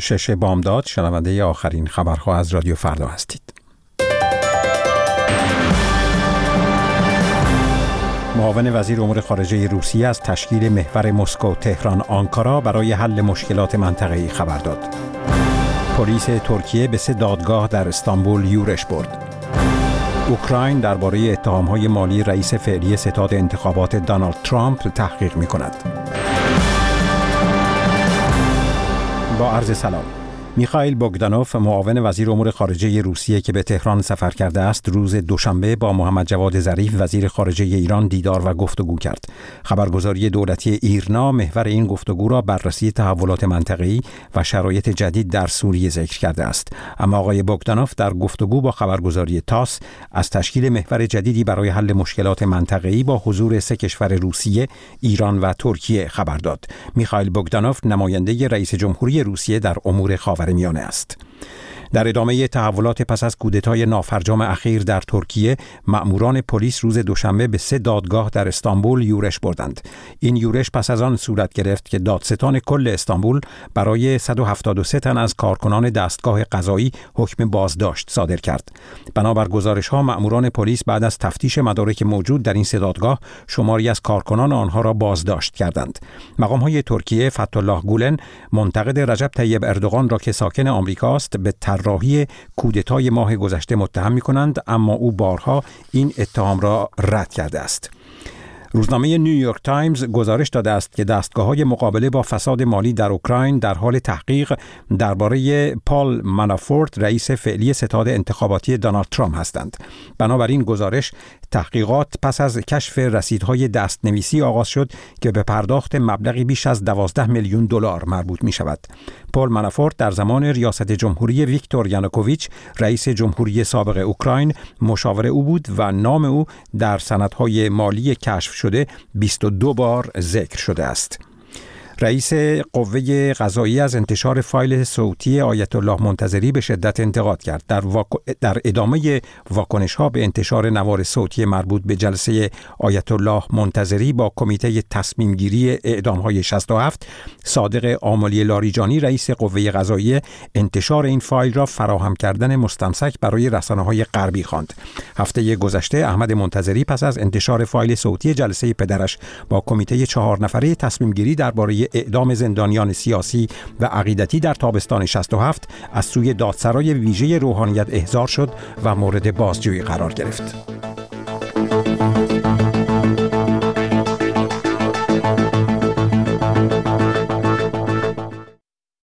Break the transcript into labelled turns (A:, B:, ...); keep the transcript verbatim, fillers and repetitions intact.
A: شش بامداد، شنونده آخرین خبرها از رادیو فردا هستید. معاون وزیر امور خارجه روسیه از تشکیل محور مسکو تهران آنکارا برای حل مشکلات منطقه‌ای خبر داد. پلیس ترکیه به سه دادگاه در استانبول یورش برد. اوکراین درباره اتهام‌های مالی رئیس فعلی ستاد انتخابات دونالد ترامپ تحقیق می‌کند. با عرض سلام. میخائیل بوگدانوف، معاون وزیر امور خارجه روسیه که به تهران سفر کرده است، روز دوشنبه با محمد جواد ظریف وزیر خارجه ایران دیدار و گفتگو کرد. خبرگزاری دولتی ایرنا محور این گفتگو را بررسی تحولات منطقه‌ای و شرایط جدید در سوریه ذکر کرده است. اما آقای بوگدانوف در گفتگو با خبرگزاری تاس از تشکیل محور جدیدی برای حل مشکلات منطقه‌ای با حضور سه کشور روسیه، ایران و ترکیه خبر داد. میخائیل بوگدانوف نماینده رئیس جمهوری روسیه در امور خاورمیانه است. در ادامه تحولات پس از کودتای نافرجام اخیر در ترکیه، مأموران پلیس روز دوشنبه به سه دادگاه در استانبول یورش بردند. این یورش پس از آن صورت گرفت که دادستان کل استانبول برای صد و هفتاد و سه تن از کارکنان دستگاه قضایی حکم بازداشت صادر کرد. بنابر گزارش‌ها، مأموران پلیس بعد از تفتیش مدارک موجود در این سه دادگاه شماری از کارکنان آنها را بازداشت کردند. مقام‌های ترکیه فتح‌الله گولن منتقد رجب طیب اردوغان را که ساکن آمریکاست به راهی کودتای ماه گذشته متهم می‌کنند، اما او بارها این اتهام را رد کرده است. روزنامه نیویورک تایمز گزارش داده است که دستگاه‌های مقابله با فساد مالی در اوکراین در حال تحقیق درباره پال منافورت، رئیس فعلی ستاد انتخاباتی دونالد ترامپ هستند. بنابراین گزارش تحقیقات پس از کشف رسیدهای دستنویسی آغاز شد که به پرداخت مبلغی بیش از دوازده میلیون دلار مربوط می شود. پال منافورت در زمان ریاست جمهوری ویکتور یانوکوویچ، رئیس جمهوری سابق اوکراین، مشاور او بود و نام او در سندهای مالی کشف شده بیست و دو بار ذکر شده است. رئیس قوه قضاییه از انتشار فایل صوتی آیت الله منتظری به شدت انتقاد کرد. در, واک... در ادامه واکنش‌ها به انتشار نوار صوتی مربوط به جلسه آیت الله منتظری با کمیته تصمیم گیری اعدام‌های شصت و هفت، صادق آملی لاریجانی، رئیس قوه قضاییه، انتشار این فایل را فراهم کردن مستمسک برای رسانه‌های غربی خواند. هفته گذشته احمد منتظری پس از انتشار فایل صوتی جلسه پدرش با کمیته چهار نفره تصمیم گیری درباره اعدام زندانیان سیاسی و عقیدتی در تابستان شصت و هفت از سوی دادسرای ویژه روحانیت احضار شد و مورد بازجویی قرار گرفت.